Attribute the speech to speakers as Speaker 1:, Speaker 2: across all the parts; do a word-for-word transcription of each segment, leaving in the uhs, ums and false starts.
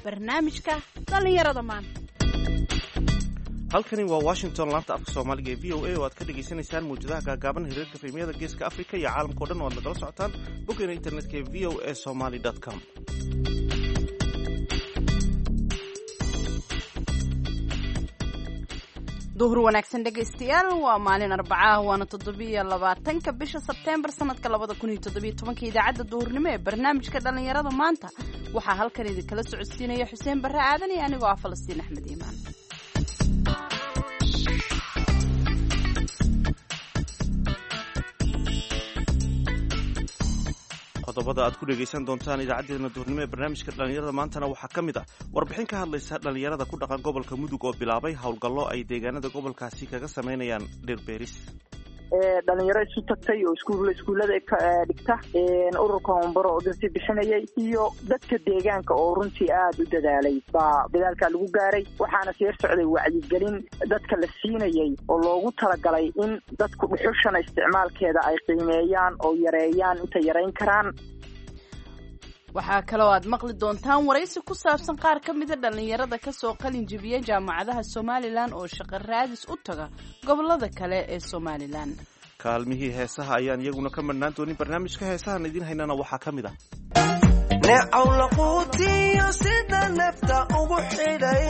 Speaker 1: barnaamijka dhalinyarada maanta.
Speaker 2: halkani waa Washington, laanta afka Soomaaliga ee V O A oo aad ka dhageysanaysaan muujadaha gaagaaban hirarka filimyada geeska Afrika iyo caalamka oo dhan oo aad nagala socotaan boggeena internetka ee v o a somali dot com.
Speaker 1: duhur wanaagsan dhegaystayaal, waa maalin Arbacaah waana toddobiyo labaatanka bisha Sebteembar sanadka labada kun iyo toddobiyo tobanka. idaacadda duhurnimo ee barnaamijka dhalinyarada maanta waxaa halkan idinkala socodsiinaya Xuseen Barre Aadan iyo anigoo ah Falastiin Axmed Iimaan.
Speaker 2: qodobada aad ku dhegaysan doontaan idaacadeena duhurnimo ee barnaamijka dhalinyarada maantana waxaa ka mid ah warbixin ka hadlaysa dhalinyarada ku dhaqan gobolka Mudug oo bilaabay howlgallo ay deegaanada gobolkaasi kaga sameynayaan dhir beeris.
Speaker 3: dhalinyaro isu tagtay oo iskuul iskuulada dhigta ururka hombaro oo dadkii bixinayay iyo dadka deegaanka oo runtii aad u dadaalay baa dadaalka lagu gaaray. waxaana sii socday wacyigelin dadka la siinayay oo loogu talagalay in dadku dhuxushana isticmaalkeeda ay qiimeeyaan oo yareeyaan inta yareyn karaan.
Speaker 1: waxaa kaloo aad maqli doontaan waraysi ku saabsan qaar ka mida dhalinyarada ka soo qalin jebiyay jaamacadaha Somaliland oo shaqo raadis u taga gobolada kale ee Somaliland.
Speaker 2: kaalmihii heesaha ayaan iyaguna ka marnaan doonin barnaamijka heesahan idin haynana waxaa ka mid ah
Speaker 4: neecaw laquutiyo sida nafta ugu xidhay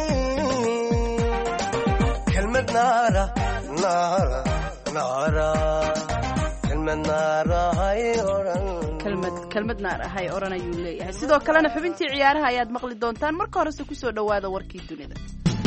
Speaker 4: kelmad naara naara naara kelmad naara hay oran
Speaker 1: kelmad kelmad naar ahay oran ayuu leeyahay. sidoo kalena xubintii ciyaaraha ayaad maqli doontaan. marka horese ku soo dhawaada warkii dunida.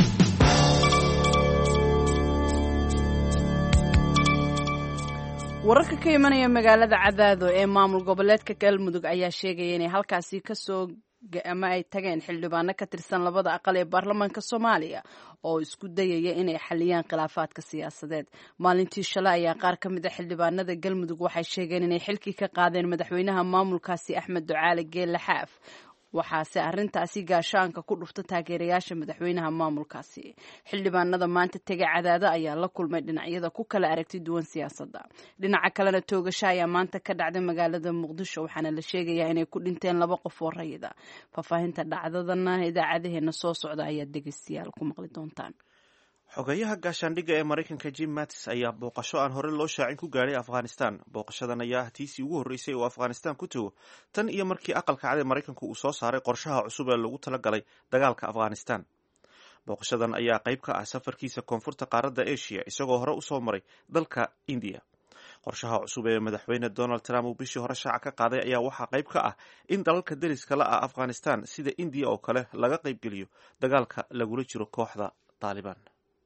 Speaker 1: wararka ka imanaya magaalada Cadaado ee maamul goboleedka Galmudug ayaa sheegaya inay halkaasi ka soo ama ay tageen xildhibaano ka tirsan labada aqal ee baarlamaanka Soomaaliya oo isku dayaya inay xaliyaan khilaafaadka siyaasadeed. maalintii shalay ayaa qaar ka mid ah xildhibaanada Galmudug waxay sheegeen inay xilkii ka qaadeen madaxweynaha maamulkaasi Axmed Ducaale Geelle Xaaf. waxaase arrintaasi gaashaanka ku dhufta taageerayaasha madaxweynaha maamulkaasi. xildhibaanada maanta tegay Cadaado ayaa la kulmay dhinacyada ku kala aragti duwan siyaasadda. dhinaca kalena toogasho ayaa maanta ka dhacday magaalada Muqdisho waxaana la sheegayaa inay ku dhinteen laba qof oo rayid ah. faahfaahinta dhacdadana idaacadaheena soo socda ayaad dhegeystayaal ku maqli doontaan.
Speaker 2: xogayaha gaashaandhigga ee Mareykanka Jim Mattis ayaa booqasho aan hore loo shaacin ku gaaray Afghanistan. booqashadan ayaa tiisii ugu horreysay oo Afghanistan ku tago tan iyo markii aqalka cad ee Mareykanku uu soo saaray qorshaha cusub ee lagu talagalay dagaalka Afghanistan. booqashadan ayaa qayb ka ah safarkiisa koonfurta qaaradda Asia isagoo hore u soo maray dalka India. qorshaha cusub ee madaxweyne Donald Trump uu bishii hore shaaca ka qaaday ayaa waxaa qayb ka ah in dalalka deriska la ah Afghanistan sida India oo kale laga qayb geliyo dagaalka lagula jiro kooxda Taliban.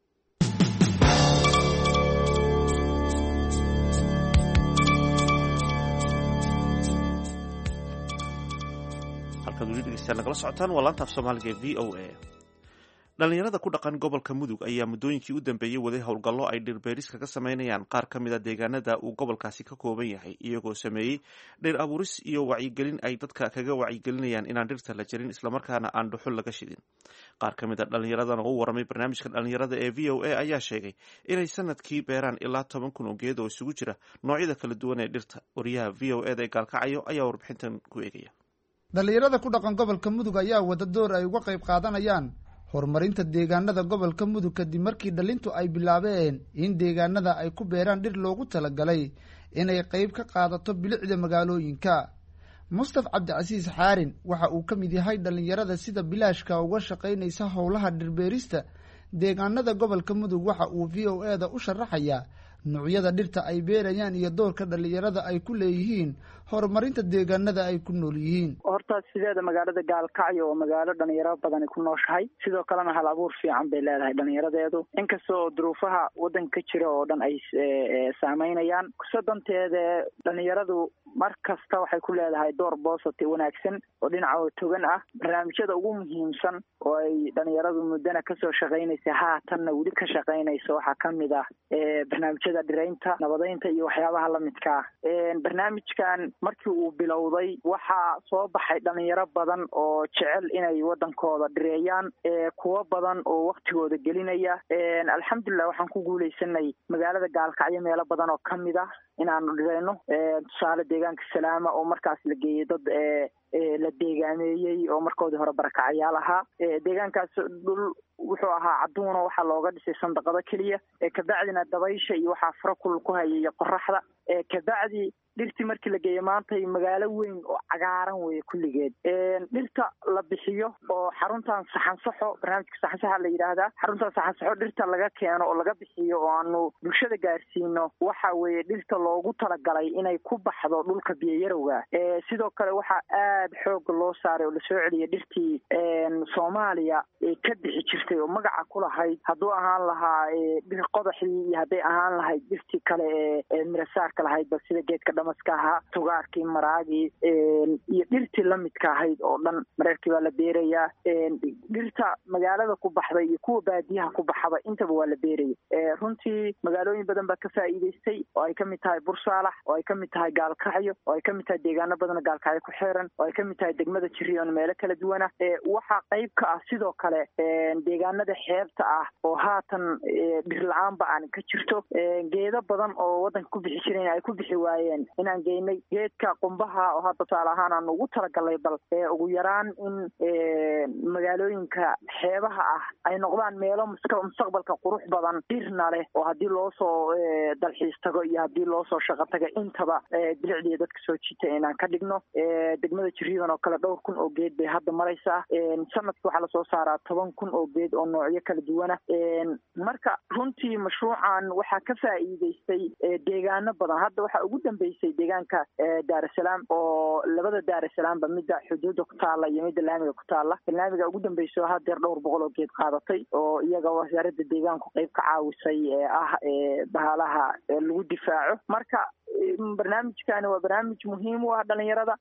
Speaker 2: nagala socotaan waa laanta af Soomaaliga ee V O A. dhalinyarada ku dhaqan gobolka Mudug ayaa muddooyinkii u dambeeyey waday howlgallo ay dhir beeris kaga sameynayaan qaar ka mid a deegaanada uu gobolkaasi ka kooban yahay, iyagoo sameeyey dhir abuuris iyo wacyigelin ay dadka kaga wacyigelinayaan inaan dhirta la jarin islamarkaana aan dhuxul laga shidin. qaar ka mid a dhalinyaradana u waramay barnaamijka dhalinyarada ee V O A ayaa sheegay inay sanadkii beeraan ilaa toban kun oo geed oo isugu jira noocyada kala duwan ee dhirta. wariyaha V O A da ee Gaalkacyo ayaa warbixintan ku eegaya.
Speaker 5: dhalinyarada ku dhaqan gobolka Mudug ayaa wada door ay uga qayb qaadanayaan horumarinta deegaanada gobolka Mudug kadib markii dhalintu ay bilaabeen in deegaanada ay ku beeraan dhir loogu talagalay inay qayb ka qaadato bilicda magaalooyinka. Mustaf Cabdicasiis Xaarin waxa uu ka mid yahay dhalinyarada sida bilaashka uga shaqaynaysa howlaha dhirbeerista deegaanada gobolka Mudug. waxa uu V O A da u sharaxayaa noocyada dhirta ay beerayaan iyo doorka dhalinyarada ay ku leeyihiin horumarinta deegaanada ay ku nool yihiin.
Speaker 3: horta sideeda magaalada Gaalkacyo oo magaalo dhalinyaro badan ku nooshahay, sidoo kalena hal abuur fiican bay leedahay dhalinyaradeedu. inkastoo duruufaha wadanka jira oo dhan ay saameynayaan, kusadanteeda dhalinyaradu mar kasta waxay ku leedahay door boosati wanaagsan oo dhinaca togan ah. barnaamijyada ugu muhiimsan oo ay dhalinyaradu muddana kasoo shaqaynaysa haatanna weli ka shaqaynayso waxaa ka mid ah barnaamijyada dhiraynta, nabadeynta iyo waxyaabaha la midka ah. barnaamijkan markii uu bilowday waxaa soo baxay dhalinyaro badan oo jecel inay wadankooda dhireeyaan, kuwo badan oo waktigooda gelinaya. alxamdulilah waxaan ku guuleysanay magaalada Gaalkacyo meelo badan oo kamid ah inaanu dhireyno. tusaale deegaanka salaama oo markaas la geeyey dad la deegaameeyey oo markoodii hore barakacayaal ahaa. deegaankaas dhul wuxuu ahaa cadduuna waxaa looga dhisay sandaqado keliya, kabacdina dabaysha iyo waxaa fara kulul ku hayay qoraxda. kabacdi dhirtii markii la geeyo maantay magaalo weyn oo cagaaran weeye kulligeed. dhirta la bixiyo oo xaruntan saxansaxo, barnaamijka saxansaxa la yidhaahdaa, xaruntan saxansaxo dhirta laga keeno oo laga bixiyo oo aanu bulshada gaarsiino waxa weeye dhirta loogu talagalay inay ku baxdo dhulka biyoyarowga. sidoo kale waxaa aad xooga loo saaray oo lasoo celiyay dhirtii soomaaliya ka bixi jirtay oo magaca ku lahayd, hadduu ahaan lahaa dhir qodaxdii iyo hadday ahaan lahayd dhirtii kale ee mirasaarka lahaydba sida geedka dhamaska ahaa, tugaarkii, maraagii iyo dhirtii lamidka ahayd oo dhan mareerkii baa la beerayaa. dhirta magaalada ku baxday iyo kuwa baadiyaha ku baxaba intaba waa la beeraya. runtii magaalooyin badan baa ka faa'iidaystay oo ay kamid tahay bursaalax, oo ay kamid tahay gaalkacyo, oo ay kamid tahay deegaano badan gaalkacyo ku xeeran, oo ay kamid tahay degmada Jiriyoon meelo kala duwana. waxaa qayb ka ah sidoo kale deegaanada xeebta ah oo haatan dhir la-aanba aan ka jirto. geedo badan oo wadanka ku bixi jireen ay ku bixi waayeen inaan geynay. geedka qumbaha oo hadda tusaale ahaan aan ugu talagalay bal ugu yaraan in magaalooyinka xeebaha ah ay noqdaan meelo mustaqbalka qurux badan, dhirna leh, oo haddii loo soo dalxiis tago iyo haddii loo soo shaqo taga intaba bilicdiya dadka soo jiita inaan ka dhigno. degmada Jiriyoon oo kale dhowr kun oo geed bay hadda maraysaa. sanadka waxaa lasoo saaraa toban kun oo geed oo noocyo kala duwana. marka runtii mashruucan waxaa ka faa'iidaystay deegaano badan. hadda waxaa ugu dambeysay deegaanka daarasalaam oo labada daarasalaamba midda xuduudda ku taalla iyo midda laamiga ku taalla. laamiga ugu dambeyso hadeer dhowr boqol oo geed qaadatay oo iyaga wasaaradda deegaanku qayb ka caawisay ee ah bahalaha lagu difaaco. marka barnaamijkani waa barnaamij muhiim u ah dhalinyarada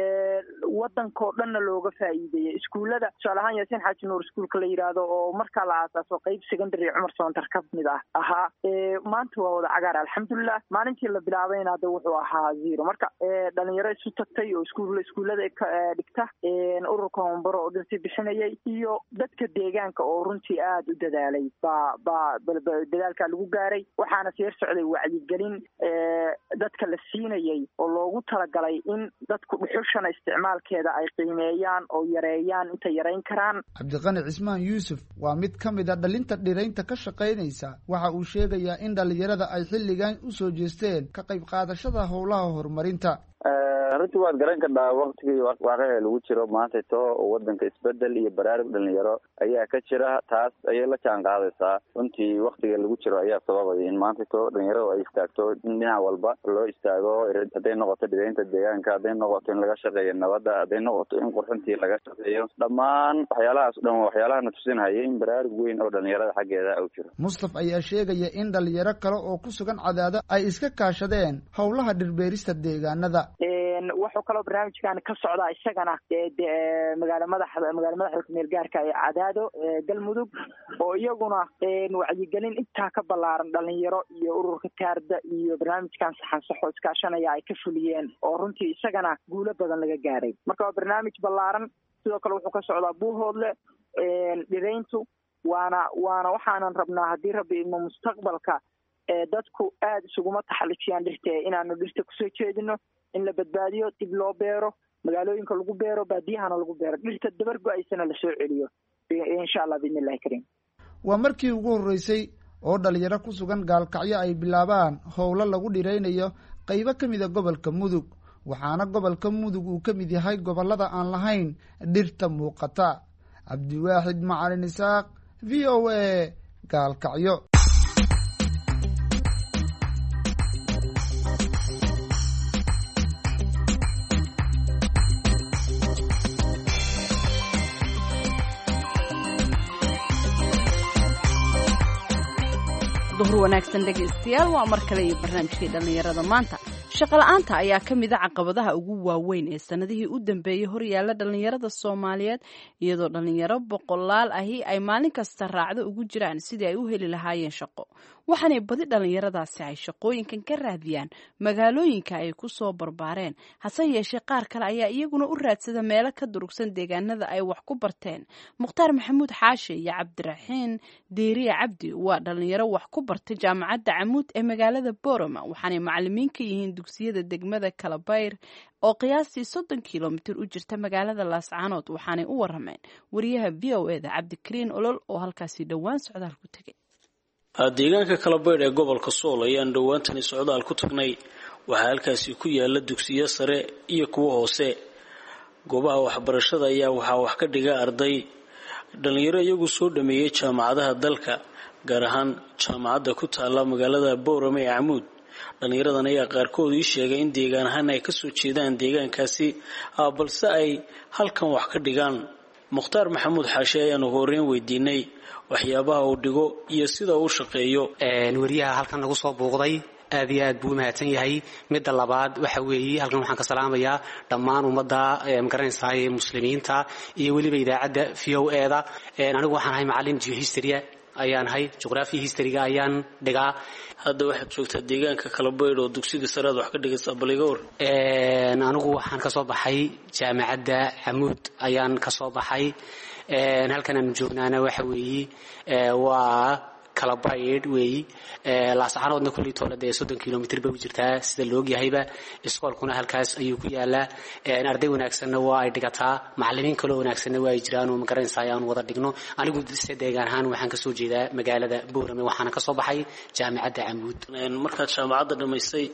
Speaker 3: wadankoo dhanna looga faa'iideeyay. iskuullada tusaale ahaan yaasiin xaaji nuur iskuulka la yidhaahdo oo markaa la aasaaso qayb secondary cumar soontar ka mid ah ahaa maanta waa wada cagaar alxamdulilah. maalintii la bilaabayna hadda wuxuu ahaa zero. marka dhalinyaro isu tagtay oo iskuul iskuullada dhigta, ururka hombaro oo dhirtii bixinayay iyo dadka deegaanka oo runtii aada u dadaalay baa baa dadaalkaa lagu gaaray. waxaana seer socday wacyigelin dadka la siinayay oo loogu talagalay in dadku dhuxushana isticmaalkeeda ay qiimeeyaan oo yareeyaan inta yarayn karaan.
Speaker 5: cabdiqani cismaan yuusuf waa mid ka mid a dhalinta dhiraynta ka shaqaynaysa. waxa uu sheegayaa in dhalinyarada ay xilligan u soo jeesteen ka qayb qaadashada howlaha horumarinta.
Speaker 6: runtii waad garan kadhaa waktigii waaqicii lagu jiro maanta to wadanka isbedel iyo baraarug dhalinyaro ayaa ka jira. taas ayay la jaan qaadaysaa. runtii waktiga lagu jiro ayaa sababaya in maanta to dhalinyaradu ay istaagto in dhinac walba loo istaago. hadday noqoto dhigaynta deegaanka, hadday noqoto in laga shaqeeyo nabadda, hadday noqoto in qurxintii laga shaqeeyo, dhammaan waxyaalahaas dhan waxyaalaha na tusinhaya in baraarug weyn oo dhalinyarada xaggeeda u jiro.
Speaker 5: mustaf ayaa sheegaya in dhalinyaro kale oo ku sugan Cadaado ay iska kaashadeen howlaha dhirbeerista deegaanada.
Speaker 3: wuxuu kaloo barnaamijkan ka socdaa isagana magaala madaxda magaala madaxda meel gaarka ee Cadaado galmudug oo iyaguna wacyigelin intaa ka ballaaran dhalinyaro iyo ururka taarda iyo barnaamijkan saxansaxo iskaashanaya ay ka fuliyeen oo runtii isagana guulo badan laga gaaray. marka waa barnaamij ballaaran. sidoo kale wuxuu ka socdaa buuhoodle dhirayntu waana waana waxaanan rabnaa haddii rabbi ilmo mustaqbalka dadku aad isuguma taxallijiyaan dhirta inaanu dhirta kusoo jeedino, in la badbaadiyo, dib loo beero, magaalooyinka lagu beero, baadiyahana lagu beero, dhirta dabar go-aysana lasoo celiyo insha allah biidni illahi kariim.
Speaker 5: waa markii ugu horreysay oo dhalinyaro ku sugan gaalkacyo ay bilaabaan howlo lagu dhiraynayo qaybo ka mid a gobolka mudug. waxaana gobolka mudug uu ka mid yahay gobollada aan lahayn dhirta muuqata. cabdiwaaxid macalin isaaq, v o a, gaalkacyo.
Speaker 1: duhur wanaagsan dhegaystayaal, waa mar kale iyo barnaamijkii dhallinyarada maanta. shaqo-la'aanta ayaa ka mid a caqabadaha ugu waaweyn ee sanadihii u dambeeyey horyaalla dhallinyarada Soomaaliyeed, iyadoo dhallinyaro boqolaal ahi ay maalin kasta raacdo ugu jiraan sidii ay u heli lahaayeen shaqo. waxaanay badi dhallinyaradaasi ay shaqooyinkan ka raadiyaan magaalooyinka ay ku soo barbaareen. hase yeeshee qaar kale ayaa iyaguna u raadsada meelo ka durugsan deegaanada ay wax ku barteen. mukhtaar maxamuud xaashe iyo cabdiraxiin deeriye cabdi waa dhallinyaro wax ku bartay jaamacadda Camuud ee magaalada Boorama, waxaanay macallimiin ka yihiin dugsiyada degmada Kalabayr oo qiyaastii soddon kilomitir u jirta magaalada Laascaanood waxaanay u warameen wariyaha V O A da Cabdikariin Olol oo halkaasi dhawaan socdaal ku tagay.
Speaker 7: deegaanka Kalabayr ee gobolka Sool ayaan dhawaantani socdaal ku tagnay. waxaa halkaasi ku yaala dugsiyo sare iyo kuwa hoose. goobaha waxbarashada ayaa waxaa wax ka dhiga arday dhalinyaro iyagu soo dhameeyay jaamacadaha dalka, gaar ahaan jaamacadda ku taala magaalada Boorame ee Camuud. dhalinyaradan ayaa qaarkood ii sheegay in deegaan ahaan ay ka soo jeedaan deegaankaasi balse ay halkan wax ka dhigaan. Mukhtaar Maxamuud Xaashi ayaanu horreyn weydiinay waxyaabaha uu dhigo iyo sida uu shaqeeyo.
Speaker 8: wariyaha halkan nagu soo booqday aad iyo aad buu mahadsan yahay. midda labaad waxa weeye halkan waxaan ka salaamayaa dhammaan ummadda magaranaysa ee muslimiinta iyo weliba idaacadda V O A da. anigu waxaan ahay macallin geohistory ayaan ahay, geography history-ga ayaan dhigaa.
Speaker 7: hadda waxaad joogtaa deegaanka Kalabayr oo dugsiga sare wax ka dhigaysaa baligoor.
Speaker 8: anigu waxaan ka soo baxay jaamacadda Camuud ayaan ka soo baxay. halkan aan joognaana waxa weeye waa Kalabayr weey. Laascaanoodna kulli toolada soddon kilomitir bay u jirtaa sida loo ogayahayba. iskoolkuna halkaas ayuu ku yaalaa. arday wanaagsanna waa ay dhigataa, macallimiin kale wanaagsanna waa ay jiraan oo magaranaysa ayaan wada dhigno. anigu deegaan ahaan waxaan ka soo jeedaa magaalada Boorame, waxaana ka soo baxay jaamacadda Camuud.
Speaker 7: markaad jaamacadda dhamaysay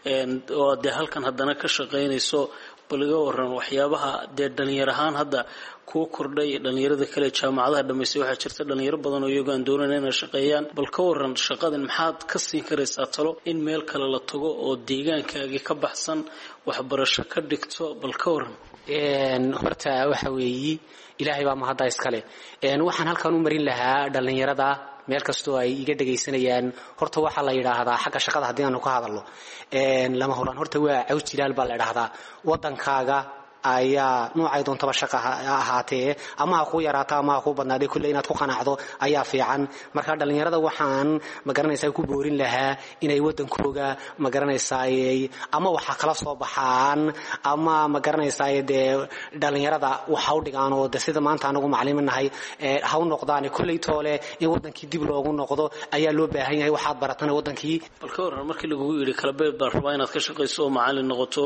Speaker 7: oo de halkan haddana ka shaqeynayso baliga waran waxyaabaha de dhalinyaro ahaan hadda ku kordhay dhalinyarada kale jaamacadaha dhamaysay. waxaa jirta dhalinyaro badan oo iyagu aan doonayna inay shaqeeyaan. bal ka waran shaqadan maxaad ka siin karaysaa talo in meel kale la tago oo deegaankaagii ka baxsan waxbarasho ka dhigto? bal ka waran.
Speaker 8: horta waxa weeye ilaahay baa mahadda iskale. waxaan halkan u marin lahaa dhalinyarada meel kastoo ay iga dhagaysanayaan. horta waxaa la yidhaahdaa xagga shaqada haddii aanu ka hadalno lama horaan horta waa caws jilaal baa la yidhaahdaa. wadankaaga ayaa noocay doontaba shaqa ahaatee ama ha ku yaraato ama ha ku badnaadee kulle inaad ku qanacdo ayaa fiican. marka dhalinyarada waxaan magaranaysaa ku boorin lahaa inay wadankooga magaranaysaa ama waxa kala soo baxaan ama magaranaysaa dee dhalinyarada waxa u dhigaan oo sida maanta anagu macallimiin nahay ha u noqdaan kulley toole in wadankii dib loogu noqdo ayaa loo baahan yahay. waxaad baratana wadankii.
Speaker 7: bal ka waran markii lagu yiri Kalabayr baan rabaa inaad ka shaqeyso oo macallin noqoto,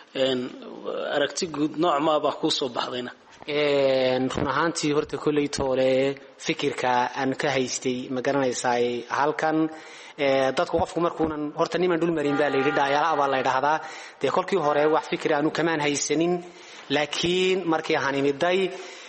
Speaker 7: aragti guud nooc ma baa ku soo baxdayna?
Speaker 8: run ahaantii horta kulley toole fikirka aan ka haystay magaranaysaa halkan dadku qofku markuunan horta niman dhul marin baa la yidhi dhaayaala baa la yidhaahdaa. dee kolkii hore wax fikir aanu kamaan haysanin, laakiin markii aan imiday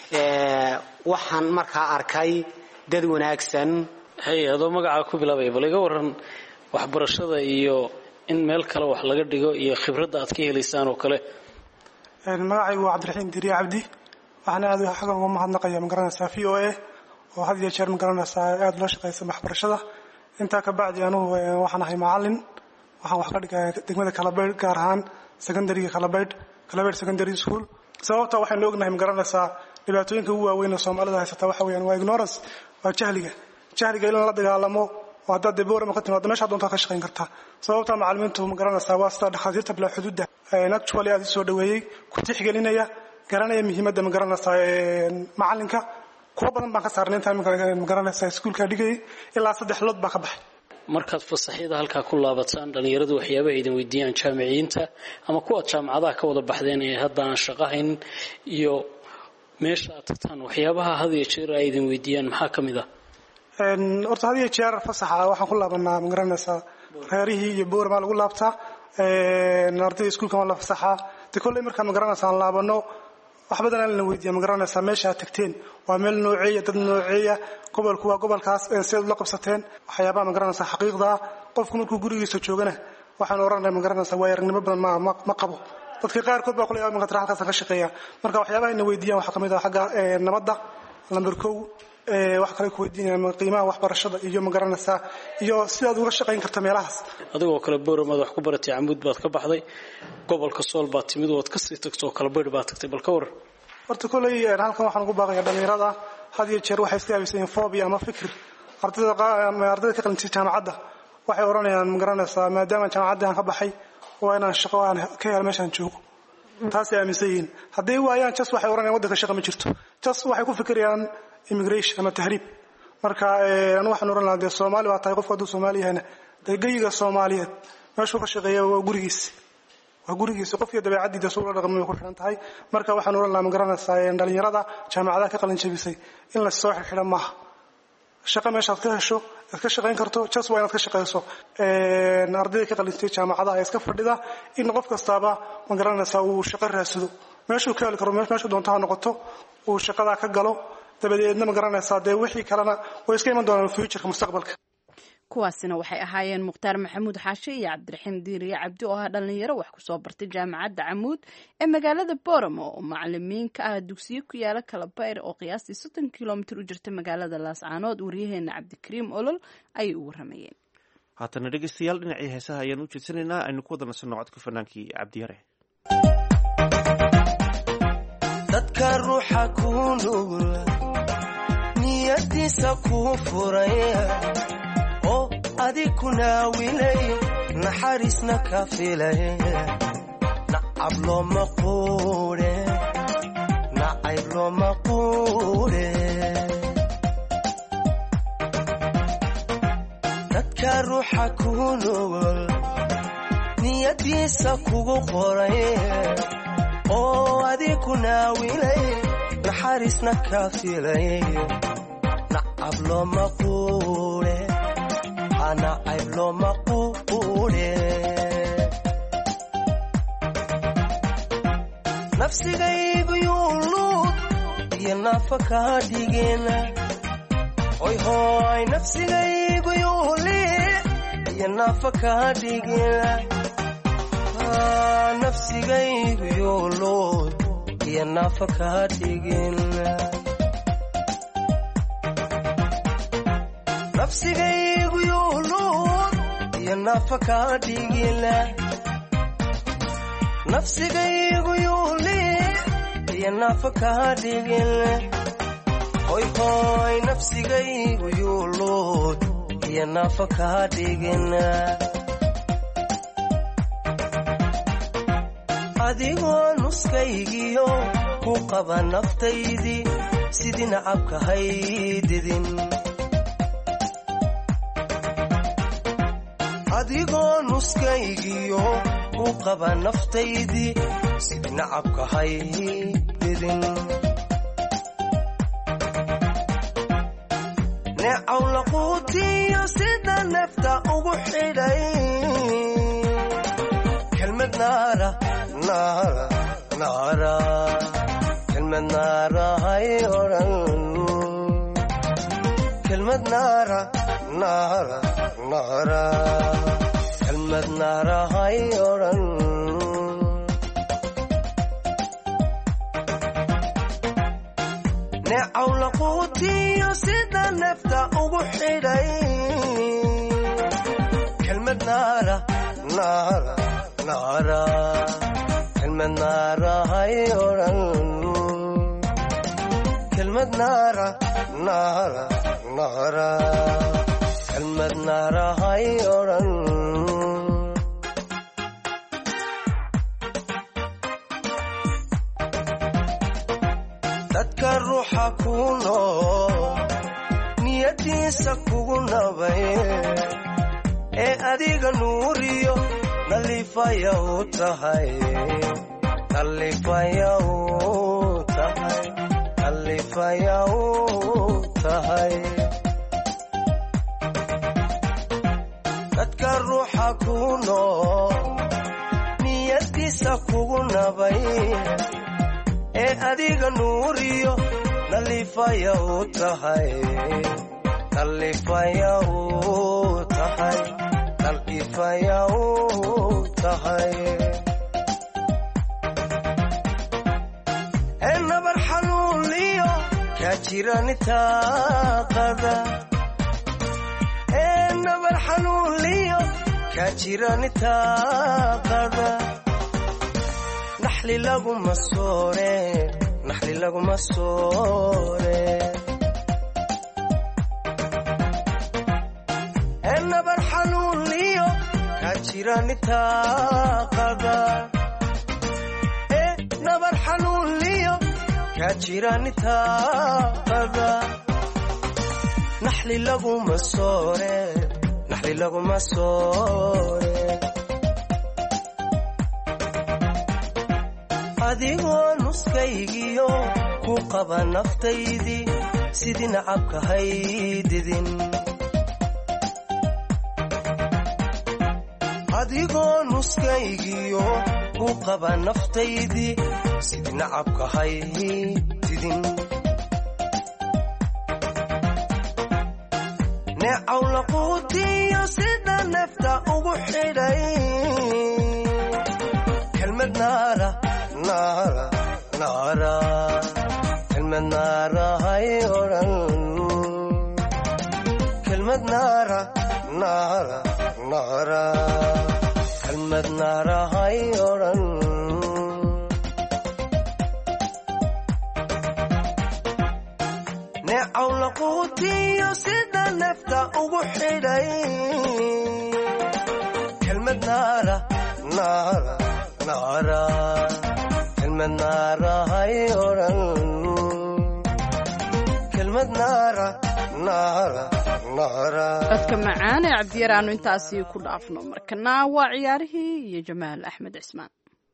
Speaker 8: waxaan markaa arkay dad wanaagsan.
Speaker 7: hay adoo magacaa ku bilaabay bal iga waran waxbarashada iyo in meel kale wax laga dhigo iyo khibradda aad ka helaysaan oo kale.
Speaker 9: magacaygu waa Cabdiraxiin Diriye Cabdi. waxaan aad xagan uga mahadnaqayaa magaranaysaa V O A oo had iyo jeer magaranaysaa aad loo shaqeysa waxbarashada. intaa ka bacdi anugu waxaan ahay macallin, waxaan wax ka dhigaa degmada Kalabayr, gaar ahaan secondary Kalabayr Kalabayr secondary school. sababta waxaan ognahay magaranaysaa dhibaatooyinka ugu waaweyn ee Soomaalida haysata waxa weeyaan waa ignorance, waa jahliga. jahliga in la dagaalamo oo hadda de Boorame ka timaado meesha doonta ka shaqeyn kartaa. sababta macallimiintu magaranaysaa waa sida dhakhaatiirta bila xuduudda actually aad soo dhaweeyay ku tixgelinaya garanaya muhiimadda magaranaysaa macallinka. kuwa badan baan ka saarnay inta magaranaysaa iskuulka dhigay ilaa saddex lood baa ka baxay.
Speaker 7: markaad fasaxyada halka ku laabataan dhalinyaradu waxyaabaha idin weydiiyaan jaamiciyiinta ama kuwa jaamacadaha ka wada baxdeen ee hadda aan shaqahayn iyo meesha aad tagtaan waxyaabaha had iyo jeer ay idin weydiiyaan maxaa ka mid ah?
Speaker 9: horta had iyo jeer fasaxa waxaan ku laabanaa magaranaysaa reerihii iyo Boorama lagu laabtaa. ardayda iskuulka waa la fasaxaa. de kolley markaan magaranaysaa aan laabano wax badan aan la weydiiyaa magaranaysaa meesha aad tagteen waa meel nooceeya, dad nooceeya, gobolku waa gobolkaas, sidaad la qabsateen waxyaabaha magaranaysaa xaqiiqda. qofku markuu gurigiisa joogana waxaan oranay magaranaysaa waa aragnimo badan ma ma qabo. dadka qaarkood baa kulay magaranaysaa halkaas ka shaqeeya. marka waxyaabaha ay weydiiyaan waxa kamid ah xagga nabadda number kow. wax kale ku weydiinayaan qiimaha waxbarashada iyo magaranaysaa iyo sidaad uga shaqeyn karto meelahaas.
Speaker 7: adigoo kale Boorame wax ku baratay Camuud baad ka baxday, gobolka Sool baad timid oo ka sii tagto Kalabayr baad tagtay. bal ka waran.
Speaker 9: horta kulay halkan waxaan ugu baaqayaa dhalinyarada had iyo jeer waxay iska aaminsan phobia ama fikir. ardayda ardayda ka qalintay jaamacadda waxay oranayaan magaranaysaa maadaama jaamacadda aan ka baxay waa inaan shaqo aan ka helo meeshaan joogo. taas ay aaminsan yihiin. haddii waayaan jas waxay oranayaan waddanka shaqo ma jirto. jas waxay ku fikirayaan immigration ama tahriib. marka anu waxaan oran lahaa dee Soomaali waa tahay qofka hadduu Soomaali yahayna dee geyiga Soomaaliyeed meeshuu ka shaqeeya waa gurigiis waa gurigiisa qofkii dabeecadiisa soo dhaqmay ku xiran tahay marka waxaan oran lahaa ma garanaysaa dhalinyarada jaamacadaha ka qalin jabisay in la soo xirxidha maaha shaqo meeshaad ka hesho aad ka shaqayn karto just waa inaad ka shaqayso ardayda ka qalintay jaamacadaha ay iska fadhida in qof kastaaba ma garanaysaa uu shaqo raadsado meeshuu ka heli karo meeshuu doonto ha noqoto uu shaqada ka galo dabadeedna ma garanaysaa dee wixii kalena way iska iman doonaan future mustaqbalka
Speaker 1: kuwaasina waxay ahaayeen mukhtaar maxamuud xaashe iyo cabdiraxiim diiriye cabdi oo ah dhalinyaro wax kusoo bartay jaamacadda camuud ee magaalada booramo oo macalimiin ka ah dugsiyo ku yaala kalabayr oo qiyaastii soddon kilomitir u jirta magaalada laascaanood waryaheena cabdikariim olol ayay u waramayeen
Speaker 2: haatana dhegeystayaal dhinacii heesaha ayaan u jeedsanaynaa aynu ku wada nasanno codka fanaankii cabdiyare
Speaker 4: dadka ruuxa ku nugul niyadiisa ku furay oo adikuna wilay naxariisna ka filay nacab looma quure nacayb looma quure dadka ruuxa ku nugul niyadiisa kugu qoray oo adikuna wilay naxariisna ka filay nacab looma quure nacayb looma quure nafsigaygu yuuluud iyo naafa kaa dhigeen hoy hoy nafsigaygu yuuli iyo naafa kaa dhigeen nafsigaygu yuuluud iyo naafa kaa dhigeen nafsigaygu yuuluud iyo naafa kaa dhigeen nafsigaygu yuuli iyo naafa kaa dhigeen hoy hoy nafsigaygu yuuluud iyo naafa kaa dhigeen adigoo nuskaygiyo ku qaba naftaydii sidii nacabka haydidin adigoo nuskaygiyo ku qaba naftaydii sidii nacabka haydidin neecaw laquutiyo sida neefta ugu xidhay kelmad naara naara naara kelmad naara hay odhan kelmad naara naara naara kelmad naara hay odhan neecaw laquutiyo sida neefta ugu xidhay kelmad naara naara naara kelmad naara hay odhan kelmad naara naara naara kelmad naara hay odhan dadka ruuxa ku nool niyadiisa kugu nabay ee adiga nuuriyo nalifaya u tahay nalifaya u tahay nalifaya u tahay dadka ruuxa ku nool niyadiisa kugu nabay ee adiga nuuriyo nalifaya u tahay nalifaya u tahay nalifaya u tahay ee nabar xanuuniyo kaa jiranitaaqada ee nabar xanuuniyo kaa jiranitaaqada naxli laguma soore naxli laguma soore ee nabar xanuuniyo kaa jiranitaaqada ee nabar xanuuniyo kaa jiranitaaqada naxli laguma soore naxli laguma soore adigoo nuskaygiyo ku qaba naftaydii sidii nacabka haydidin adigoo nuskaygiyo ku qaba naftaydii sidii nacabka haydidin neecaw laquutiyo sida nafta ugu xidhay kelmad naara naara naara kelmad naara hay odhan kelmad naara naara naara kelmad naara hay odhan neecaw laquutiyo sida nafta ugu xidhay kelmad naara naara naara kelmad naara hay odhan kelmad naara naara naara
Speaker 1: codka macaan ee cabdiyar aanu intaasi ku dhaafno markana waa ciyaarihii iyo jamaal axmed cismaan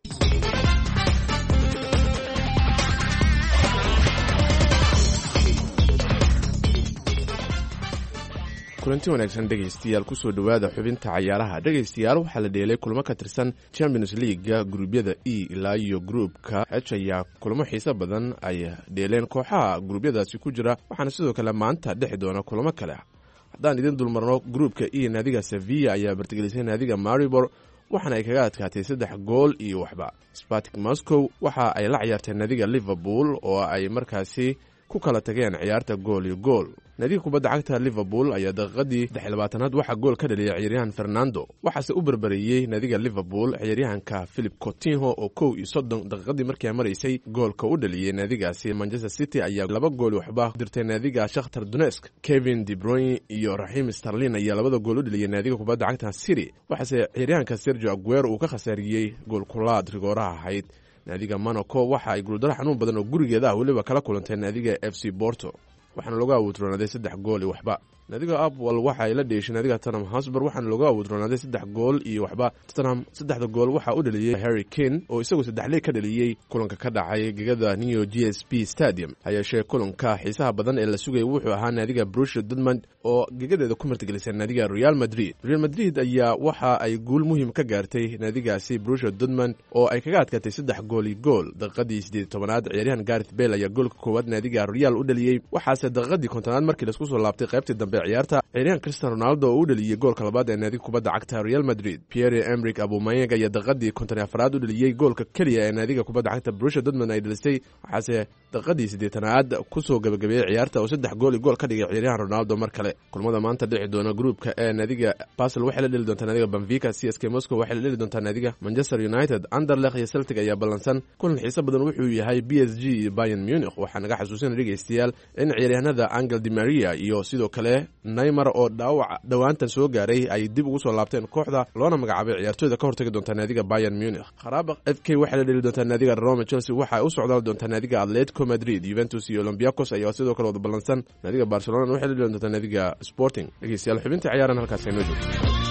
Speaker 10: kulanti wanaagsan dhegaystayaal kusoo dhowaada xubinta cayaaraha dhegaystayaal waxaa la dheelay kulamo ka tirsan champions leaguega gruubyada e ilaa iyo gruupka h ayaa kulamo xiiso badan ay dheeleen kooxaha gruubyadaasi ku jira waxaana sidoo kale maanta dhexi doona kulamo kale haddaan idin dulmarno gruupka e naadiga sevilla ayaa martigelisay naadiga maribor waxaana ay kaga adkaatay saddex gool iyo waxba spartik moscow waxa ay la ciyaartay naadiga liverpool oo ay markaasi ku kala tageen ciyaarta gool iyo gool naadiga kubadda cagta liverpool ayaa daqiiqadii saddex iyo labaatanaad waxaa gool ka dhaliyay ciyaaryahan fernando waxaase u berberiyey naadiga liverpool ciyaaryahanka philip coutinho oo kow iyo soddon daqiiqadii markii ay maraysay goolka u dhaliyey naadigaasi manchester city ayaa laba gool waxba dirtay naadiga shakhtar donetsk kevin de bruyne iyo raheem sterling ayaa labada gool u dhaliyey naadiga kubadda cagta city waxaase ciyaaryahanka sergio aguero uu ka khasaariyey gool kulaad rigooraha ahayd naadiga monaco waxa ay guuldaro xanuun badan oo gurigeeda ah weliba kala kulantay naadiga f c borto waxaana looga awoodroonaaday saddex gool iyo waxba naadiga apwell waxa ay la dheeshay naadiga tottenham hotspur waxaana looga awoodroonaaday saddex gool iyo waxba tottenham saddexda gool waxaa u dhaliyey harry kane oo isagu saddexley ka dhaliyey kulanka ka dhacay gegada neo g s p stadium hayeeshee kulanka xiisaha badan ee la sugayay wuxuu ahaa naadiga borussia dortmund oo gegadeeda ku martigelisay naadiga real madrid real madrid ayaa waxa ay guul muhiim ka gaartay naadigaasi borussia dortmund oo ay kaga adkaatay saddex gool iyo gool daqiiqadii siddeed tobanaad ciyaaryahan gareth bale ayaa goolka koowaad naadiga real u dhaliyey waxaase daqiiqadii kontonaad markii laisku soo laabtay qaybtii dambe ciyaarta ciyaaryahan cristiano ronaldo oo u dhaliyey goolka labaad ee naadiga kubadda cagta real madrid pierre emerick aubameyang ayaa daqiiqadii konton iyo afaraad u dhaliyey goolka keliya ee naadiga kubadda cagta borussia dortmund ay dhalisay waxaase daqiiqadii siddeetanaad kusoo gabagabeeyey ciyaarta oo saddex gool iyo gool ka dhigay ciyaaryahan ronaldo mar kale kulmada maanta dhici doona gruupka ee naadiga basel waxay la dheli doontaa naadiga benfica c s k moscow waxay la dheli doontaa naadiga manchester united anderlecht iyo celtic ayaa ballansan kulan xiiso badan wuxuu yahay b s g iyo bayern munich waxaa naga xasuusinaya dhegaystayaal in ciyaaryahanada angel di maria iyo sidoo kale neymar oo dhaawac dhowaantan soo gaaray ay dib ugu soo laabteen kooxda loona magacaabay ciyaartooyda ka hortagi doontaa naadiga bayern munich kharaabaq f k waxay la dheli doontaa naadiga roma chelsea waxa ay u socdaal doontaa naadiga atletico madrid juventus iyo olympiacos ayaa sidoo kale wada ballansan naadiga barcelona waxay la dheli doontaa naadiga sporting dhegeystayaal xubinta ciyaaran halkaas aynoo joogto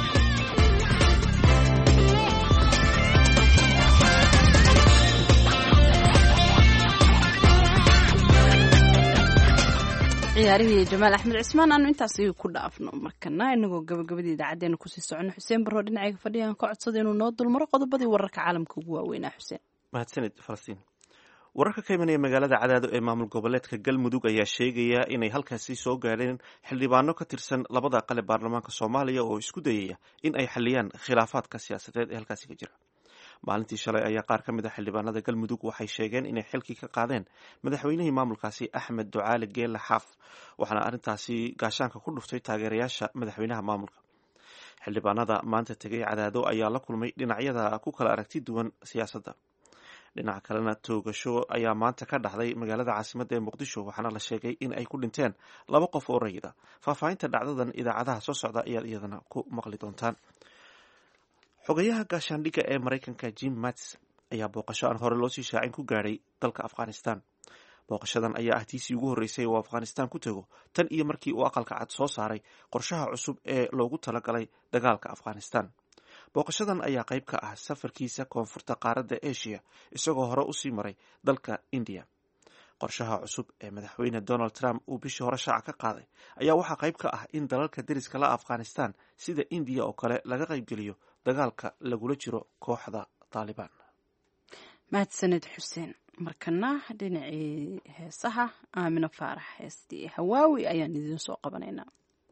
Speaker 1: ciyaarihii jamaal axmed cismaan aanu intaasi ku dhaafno markana inagoo gabagabadii idaacadeena kusii socono xuseen barro dhinacayga fadhiyan ka codsada inuu noo dulmaro qodobadii wararka caalamka ugu waaweynaa xuseen
Speaker 2: mahadsanid falastiin wararka ka imanaya magaalada cadaado ee maamul goboleedka galmudug ayaa sheegaya inay halkaasi soo gaadheen xildhibaano ka tirsan labada aqale baarlamaanka soomaaliya oo isku dayaya in ay xaliyaan khilaafaadka siyaasadeed ee halkaasi ka jira maalintii shalay ayaa qaar ka mid a xildhibaanada galmudug waxay sheegeen inay xilkii ka qaadeen madaxweynihii maamulkaasi axmed ducaale geelle xaaf waxaana arrintaasi gaashaanka ku dhuftay taageerayaasha madaxweynaha maamulka xildhibaanada maanta tegay cadaado ayaa la kulmay dhinacyada ku kala aragti duwan siyaasadda dhinaca kalena toogasho ayaa maanta ka dhacday magaalada caasimadda ee muqdisho waxaana la sheegay in ay ku dhinteen laba qof oo rayida faahfaahinta dhacdadan idaacadaha soo socda ayaad iyadana ku maqli doontaan xogayaha gaashaandhigga ee maraykanka jim mattis ayaa booqasho aan hore loosii shaacin ku gaadhay dalka afghanistan booqashadan ayaa ah tiisii ugu horreysay oo afghanistan ku tego tan iyo markii uu aqalka cad soo saaray qorshaha cusub ee loogu talagalay dagaalka afghanistan booqashadan ayaa qayb ka ah safarkiisa koonfurta qaaradda asia isagoo hore usii maray dalka indiya. qorshaha cusub ee madaxweyne donald trump uu bishii hore shaaca ka qaaday ayaa waxaa qayb ka ah in dalalka deriska la afghanistan sida indiya oo kale laga qaybgeliyo dagaalka lagula jiro kooxda taalibaan.
Speaker 1: mahadsaned xuseen. markana dhinacii heesaha aamino faarax heestii hawaawi ayaan idiin soo qabanaynaa.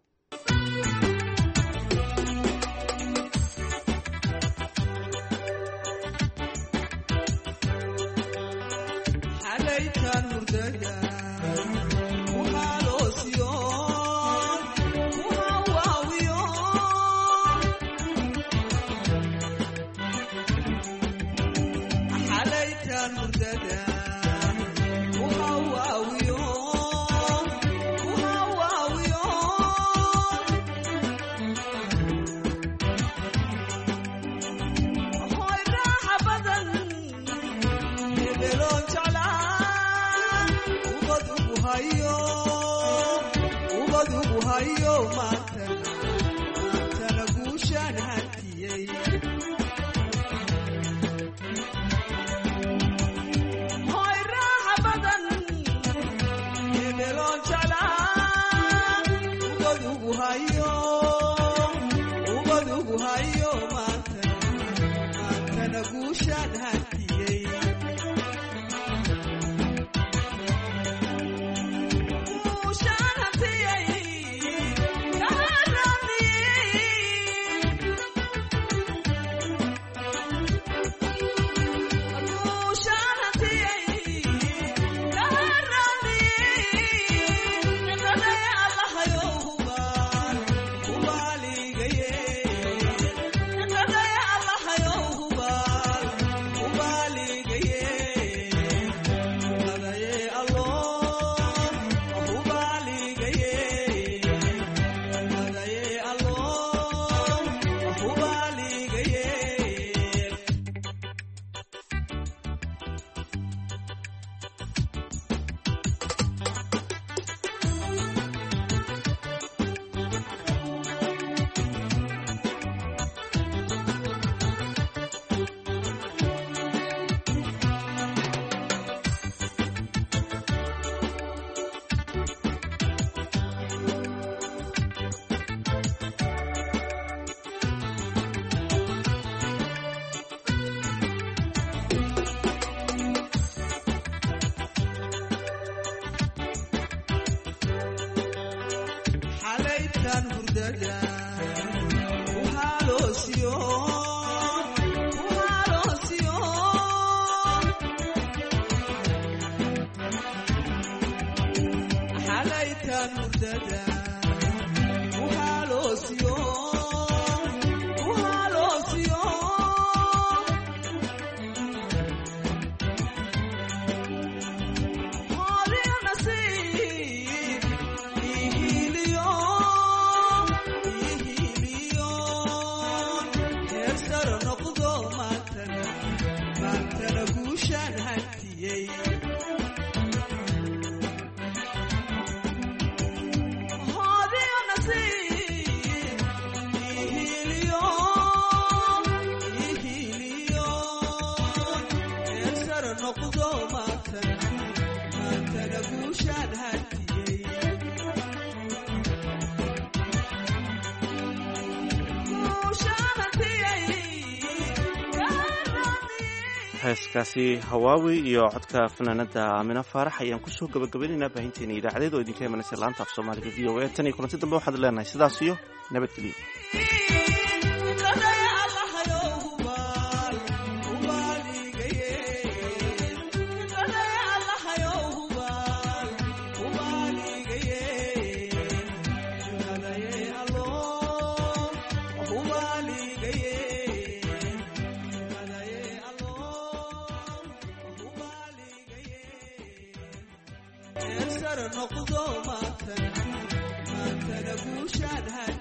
Speaker 2: heeskaasi hawaawi iyo codka fanaanada aamino faarax ayaan kusoo gabagabaynaynaa baahinteena idaacadeed oo idinka imanaysa laanta af soomaaliga v o a tan iyo kulanti dambe waxaad leenahay sidaas iyo nabadgelyo.
Speaker 4: noqdo maanta maantana guushaan